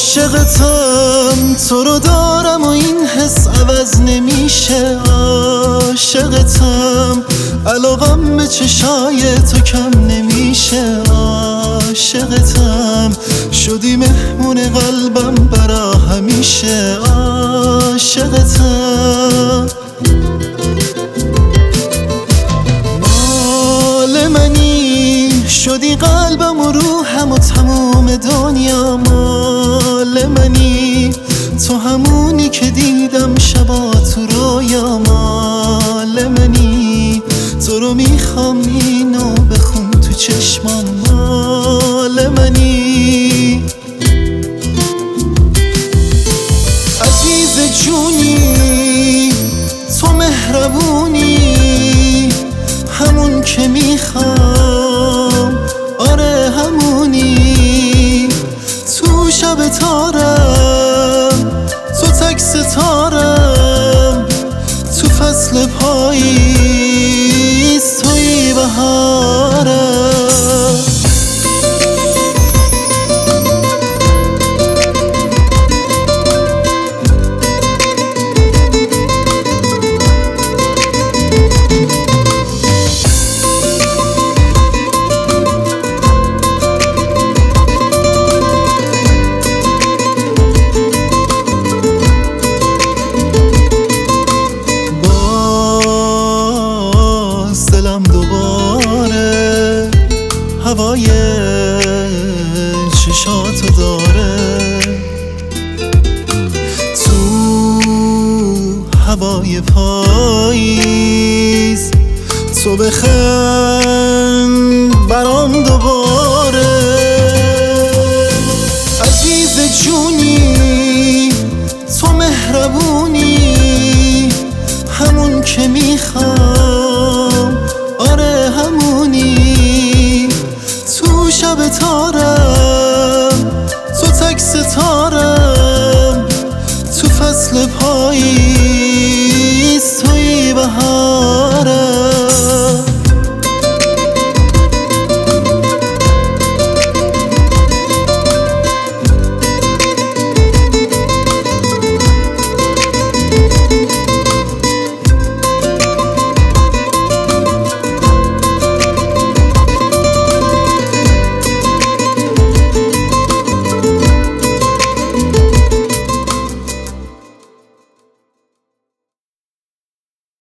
عاشقتم، تو رو دارم و این حس عوض نمیشه. عاشقتم، علاقم به چشای تو کم نمیشه. عاشقتم، شدی مهمون قلبم برا همیشه. عاشقتم، مال منی، شدی قلبم و روحم و تموم دنیا. مال منی، تو همونی که دیدم شبا تو رویا. مال منی، تو رو میخوام اینو بخون تو چشمام. مال منی، عزیز جونی، تو مهربونی، همون که میخوام. آره همونی، تو شب تارم، تو تک ستارم، تو فصل پاییز توی بهارم. دلم دوباره هوای چشاتو داره، تو هوای پاییز تو بخند برام دوباره. عزیز جونی، تو مهربونی، همون که میخوام. آره همونی، تو شب تارم، تو تک ستارم، تو فصل پاییز